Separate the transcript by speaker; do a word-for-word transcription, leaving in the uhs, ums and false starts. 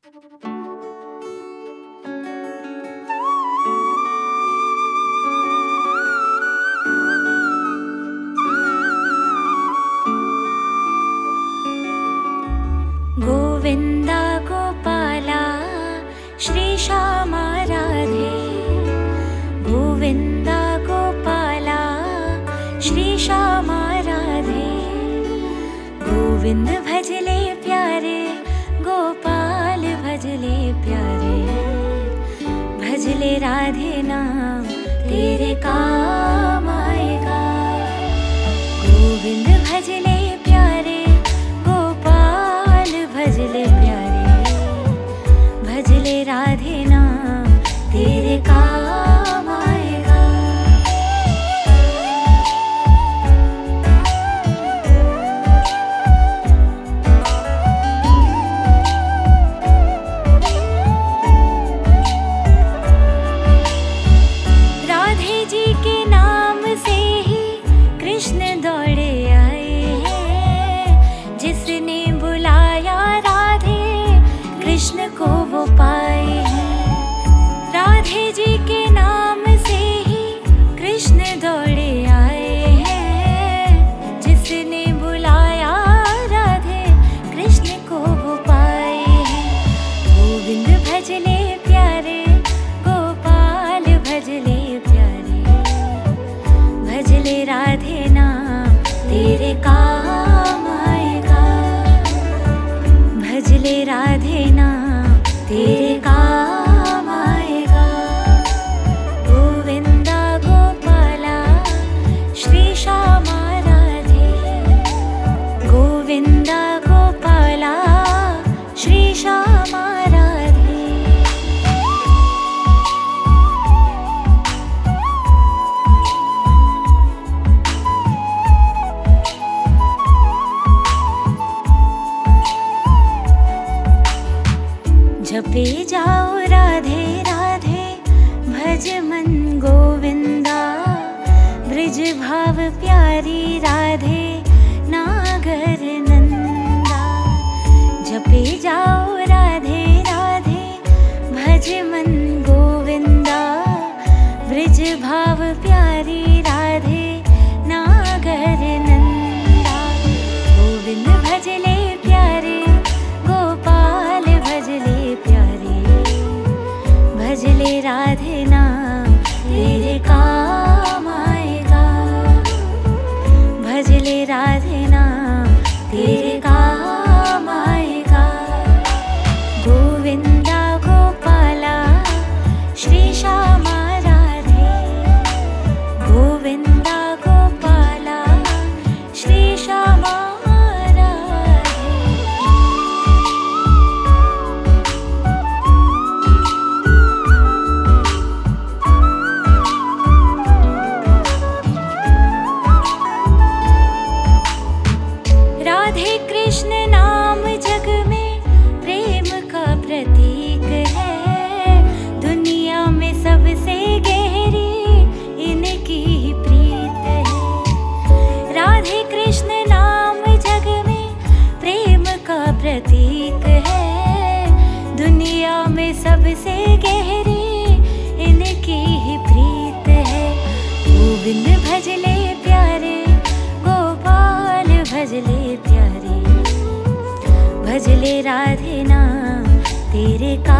Speaker 1: गोविन्दा गोपाला श्री श्यामा राधे। गोविन्दा गोपाला श्री श्यामा राधे। गोविंद भजले प्यारे गोपाल भजले प्यारे। भजले राधे नाम तेरे काम आएगा। गोविंद भजले प्यारे गोपाल भजले प्यारे। भजले राधे नाम तेरे काम आएगा। राधे जी के नाम से ही कृष्ण दौड़े आए हैं। जिसने बुलाया राधे कृष्ण को वो पाए हैं। राधे जी के नाम से ही कृष्ण दौड़े आए हैं। जिसने बुलाया राधे कृष्ण को वो पाए हैं। गोविंद भजले प्यारे गोपाल भजले प्यारे। भजले राधे नाम तेरे काम आएगा। भजले राधे नाम तेरे काम आएगा। गोविंदा गोपाला श्री श्यामा राधे। गोविंदा गोपाला श्री श्यामा राधे। जपे जाओ राधे राधे भज मन गोविंदा। ब्रज भाव प्यारी राधे नागर नंदा। जपे जाओ राधे राधे भज मन गोविंदा। ब्रज भाव प्यारी राधे नागर नंदा। गोविंद भजले प्यारे गोपाल भजले प्यारे। भजले राधे नाम तेरे काम आएगा। भजले राधे नाम तेरे काम आएगा। गोविंदा गोपाला श्री श्यामा राधे। गोविंदा गोपाला श्री श्यामा राधे। राधे कृष्ण नाम जग में प्रेम का प्रतीक है। दुनिया में सबसे गहरी इनकी ही प्रीत है। राधे कृष्ण नाम जग में प्रेम का प्रतीक है। दुनिया में सबसे गहरी इनकी ही प्रीत है। गोविंद भजले प्यारे गोपाल भजले प्यारे। भजले राधे नाम तेरे का